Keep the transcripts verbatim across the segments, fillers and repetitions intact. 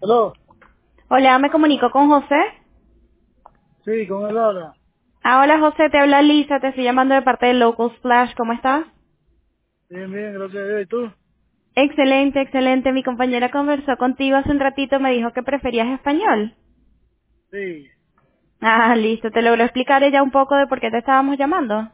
Hello. Hola, me comunico con José. Sí, con él habla. Ah, hola José, te habla Lisa, te estoy llamando de parte de Local Splash, ¿cómo estás? Bien, bien, gracias a Dios. ¿Y tú? Excelente, excelente. Mi compañera conversó contigo hace un ratito, me dijo que preferías español. Sí, Ah, listo, te logró explicar ella un poco de por qué te estábamos llamando.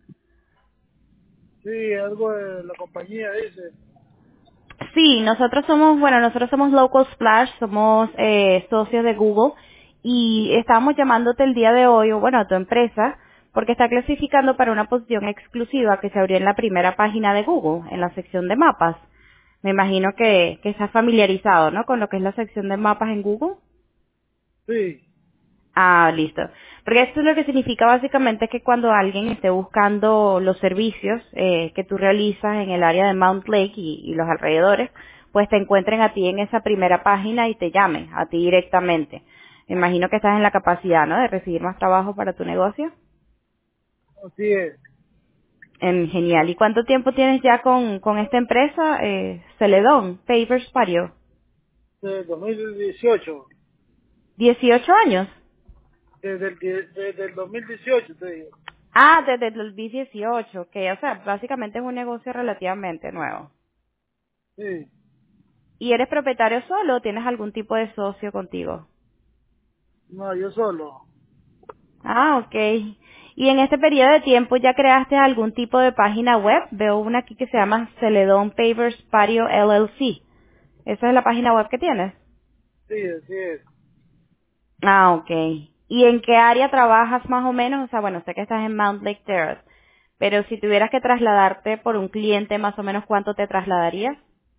sí, algo de la compañía dice. Sí, nosotros somos, bueno, nosotros somos Local Splash, somos eh, socios de Google y estábamos llamándote el día de hoy, o bueno, a tu empresa, porque está clasificando para una posición exclusiva que se abrió en la primera página de Google, en la sección de mapas. Me imagino que, que estás familiarizado, ¿no? Con lo que es la sección de mapas en Google. Sí, Ah, listo. Porque esto es lo que significa básicamente que cuando alguien esté buscando los servicios eh, que tú realizas en el área de Mount Lake y, y los alrededores, pues te encuentren a ti en esa primera página y te llamen a ti directamente. Me imagino que estás en la capacidad, ¿no? De recibir más trabajo para tu negocio. así es. Em, genial. ¿Y cuánto tiempo tienes ya con, con esta empresa? Eh, Celedón, Pavers Patio. Desde el dos mil dieciocho. ¿dieciocho años? Desde el, die- desde el dos mil dieciocho, te digo. Ah, desde el dos mil dieciocho, que, o sea, básicamente es un negocio relativamente nuevo. Sí. ¿Y eres propietario solo o tienes algún tipo de socio contigo? No, yo solo. Ah, ok. ¿Y en este periodo de tiempo ya creaste algún tipo de página web? Veo una aquí que se llama Celedon Pavers Patio L L C. ¿Esa es la página web que tienes? Sí, así es. Ah, ok. ¿Y en qué área trabajas más o menos? O sea, bueno, sé que estás en Mount Lake Terrace, pero si tuvieras que trasladarte por un cliente, más o menos, ¿cuánto te trasladarías?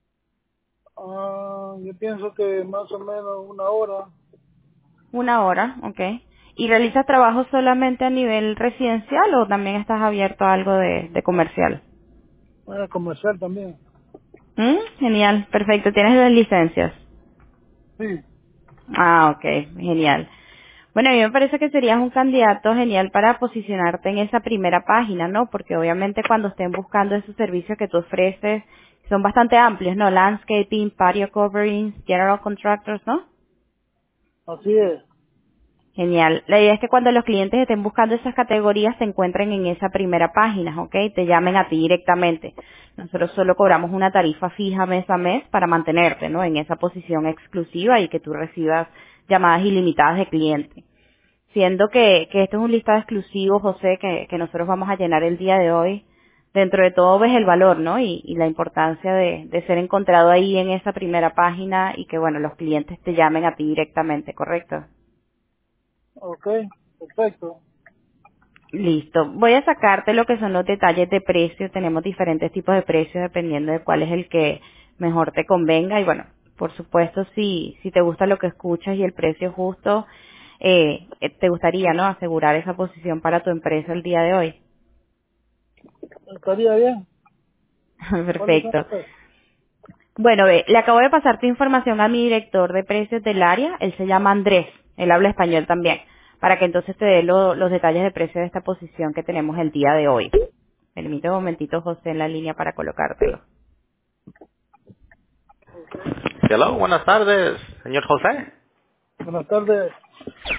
Ah, yo pienso que más o menos una hora. Una hora, ok. ¿Y realizas trabajo solamente a nivel residencial o también estás abierto a algo de, de comercial? Para comercial también. ¿Mm? Genial, perfecto. ¿Tienes las licencias? Sí. Ah, ok, genial. Bueno, a mí me parece que serías un candidato genial para posicionarte en esa primera página, ¿no? Porque obviamente cuando estén buscando esos servicios que tú ofreces, son bastante amplios, ¿no? Landscaping, patio coverings, general contractors, ¿no? Así es. Genial. La idea es que cuando los clientes estén buscando esas categorías se encuentren en esa primera página, ¿ok? Te llamen a ti directamente. Nosotros solo cobramos una tarifa fija mes a mes para mantenerte, ¿no? En esa posición exclusiva y que tú recibas llamadas ilimitadas de cliente. Siendo que, que esto es un listado exclusivo, José, que, que nosotros vamos a llenar el día de hoy. Dentro de todo ves el valor, ¿no? Y, y la importancia de, de ser encontrado ahí en esa primera página y que, bueno, los clientes te llamen a ti directamente, ¿correcto? Ok, perfecto. Listo. Voy a sacarte lo que son los detalles de precio. Tenemos diferentes tipos de precios dependiendo de cuál es el que mejor te convenga. Y bueno, por supuesto, si, si te gusta lo que escuchas y el precio justo, eh, eh, te gustaría, ¿no? Asegurar esa posición para tu empresa el día de hoy. ¿Estaría bien? ¿Cuáles son Perfecto. los precios? Bueno, ve, le acabo de pasar tu información a mi director de precios del área. Él se llama Andrés. Él habla español también. Para que entonces te dé lo- los detalles de precio de esta posición que tenemos el día de hoy. Permite un momentito, José, en la línea para colocártelo. Ok. Hello, buenas tardes, señor José. Buenas tardes.